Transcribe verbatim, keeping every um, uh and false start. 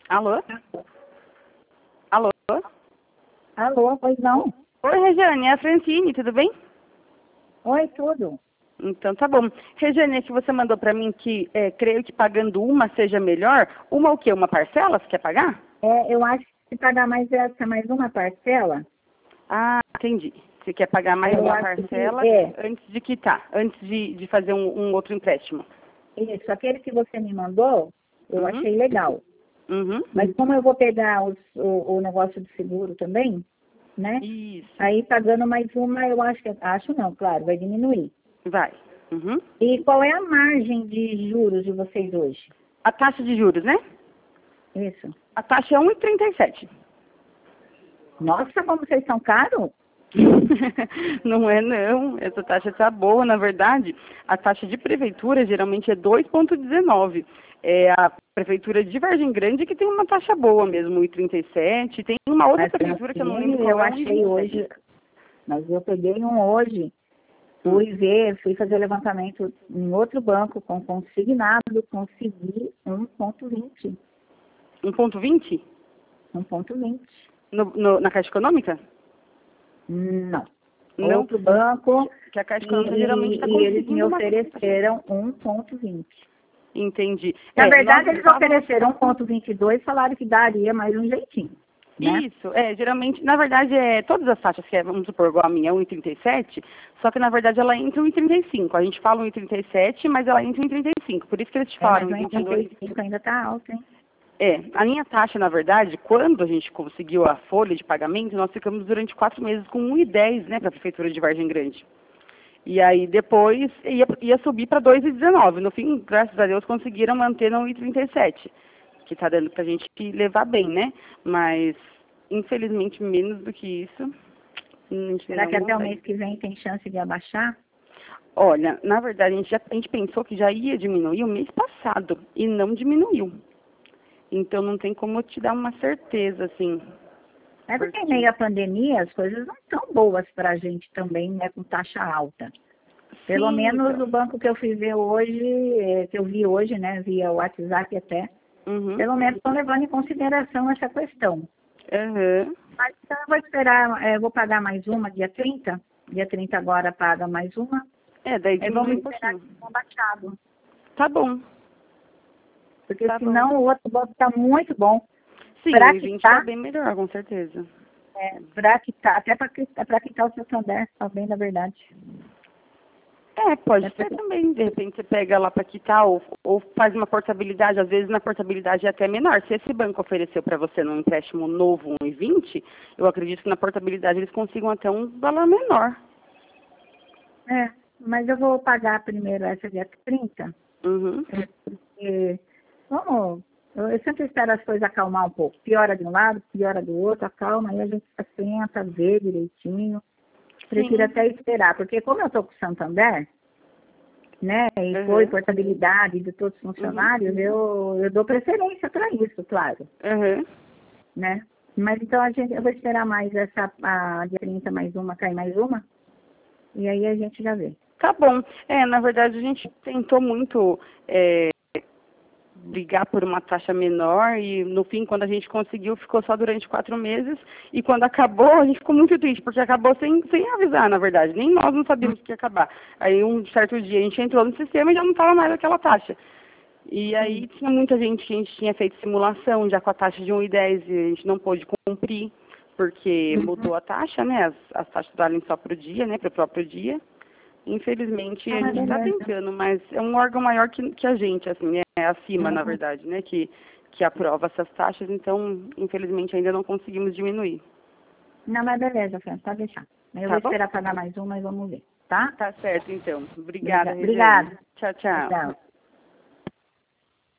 Alô? Alô? Alô, pois não? Oi, Regiane, é a Francine, tudo bem? Oi, tudo. Então tá bom. Regiane, é que você mandou pra mim que é, creio que pagando uma seja melhor. Uma o quê? Uma parcela? Você quer pagar? É, eu acho que se pagar mais essa, mais uma parcela, Ah, entendi. Você quer pagar mais eu uma acho que parcela é antes de quitar, antes de, de fazer um, um outro empréstimo. isso. Aquele que você me mandou, eu Uhum. achei legal. Uhum. Mas como eu vou pegar os, o, o negócio do seguro também, né? Isso. Aí pagando mais uma, eu acho que, acho não, claro, vai diminuir. Vai. Uhum. E qual é a margem de juros de vocês hoje? A taxa de juros, né? Isso. A taxa é um vírgula trinta e sete. Nossa, como vocês são caros? Não é não, essa taxa está boa, na verdade, a taxa de prefeitura geralmente é dois vírgula dezenove. É a prefeitura de Vargem Grande que tem uma taxa boa mesmo, um vírgula trinta e sete. Tem uma outra Mas prefeitura que eu não lembro assim, qual eu é, achei um vírgula vinte e sete. hoje, mas eu peguei um hoje. Fui ver, fui fazer levantamento em outro banco com consignado, consegui um ponto vinte. um vírgula vinte? um ponto vinte. No, no, na Caixa Econômica? Não. Não, Outro banco que a Caixa e, Econômica geralmente está e eles me conseguindo uma taxa. ofereceram um ponto vinte. Entendi. Na É, verdade, nós eles estávamos... ofereceram um ponto vinte e dois, falaram que daria mais um jeitinho, né? Isso, é, geralmente, na verdade, é, todas as taxas que é, vamos supor, igual a minha, um vírgula trinta e sete, só que na verdade ela entra um vírgula trinta e cinco. A gente fala um vírgula trinta e sete, mas ela entra um vírgula trinta e cinco. Por isso que eles te É, mas falaram um um vírgula vinte e dois. trinta e cinco ainda está alto, hein? É, a minha taxa, na verdade, quando a gente conseguiu a folha de pagamento, nós ficamos durante quatro meses com um vírgula dez, né, para a Prefeitura de Vargem Grande. E aí depois ia, ia subir para dois vírgula dezenove. No fim, graças a Deus, conseguiram manter no um vírgula trinta e sete, que está dando para a gente levar bem, né? Mas, infelizmente, menos do que isso, a gente Será não que até o consegue. mês que vem tem chance de abaixar? Olha, na verdade, a gente, já, a gente pensou que já ia diminuir o mês passado e não diminuiu. Então, não tem como eu te dar uma certeza, assim. É porque em Porque, meio à pandemia as coisas não estão boas para a gente também, né, com taxa alta. Pelo sim, menos então. o banco que eu fui ver hoje, eh, que eu vi hoje, né, via WhatsApp até, Uhum. pelo menos estão levando em consideração essa questão. Uhum. Mas então eu vou esperar, eh, vou pagar mais uma dia trinta, dia trinta agora paga mais uma, É, daí e diminui vamos um esperar pouquinho. que tenha baixado. Tá bom, Porque tá bom. senão o outro banco está muito bom. Sim, o Para I vinte tá quitar, bem melhor, com certeza. é, para quitar, até para quitar, quitar o seu Santander, tá bem na verdade. É, pode É ser porque- também. De repente você pega lá para quitar ou, ou faz uma portabilidade. Às vezes na portabilidade é até menor. Se esse banco ofereceu para você num empréstimo novo um vírgula vinte, eu acredito que na portabilidade eles consigam até um valor menor. É, mas eu vou pagar primeiro essa dia trinta, Uhum. é, porque, vamos, eu, eu sempre espero as coisas acalmar um pouco. Piora de um lado, piora do outro, acalma, aí a gente senta, vê direitinho. Prefiro Sim. até esperar, porque como eu estou com o Santander, né, e Uhum. foi portabilidade de todos os funcionários, Uhum. eu, eu dou preferência para isso, claro, Uhum. né? Mas então a gente, eu vou esperar mais essa, a dia trinta mais uma, cair mais uma, e aí a gente já vê. Tá bom. É, na verdade a gente tentou muito é, brigar por uma taxa menor e no fim, quando a gente conseguiu, ficou só durante quatro meses e quando acabou, a gente ficou muito triste, porque acabou sem, sem avisar, na verdade. Nem nós não sabíamos que ia acabar. Aí um certo dia a gente entrou no sistema e já não estava mais aquela taxa. E aí tinha muita gente que a gente tinha feito simulação já com a taxa de um vírgula dez e a gente não pôde cumprir, porque mudou a taxa, né? As, as taxas valem só para o dia, né? Para o próprio dia. Infelizmente, a Ah, gente está beleza. tentando, mas é um órgão maior que, que a gente, assim, é acima, na Uhum. verdade, né, que, que aprova essas taxas, então, infelizmente, ainda não conseguimos diminuir. Não, mas beleza, Fran, pode deixar. Eu vou Tá bom? esperar pagar mais uma e vamos ver, tá? Tá certo, então. Obrigada, Obrigada. Regiane. Tchau, tchau. Tchau.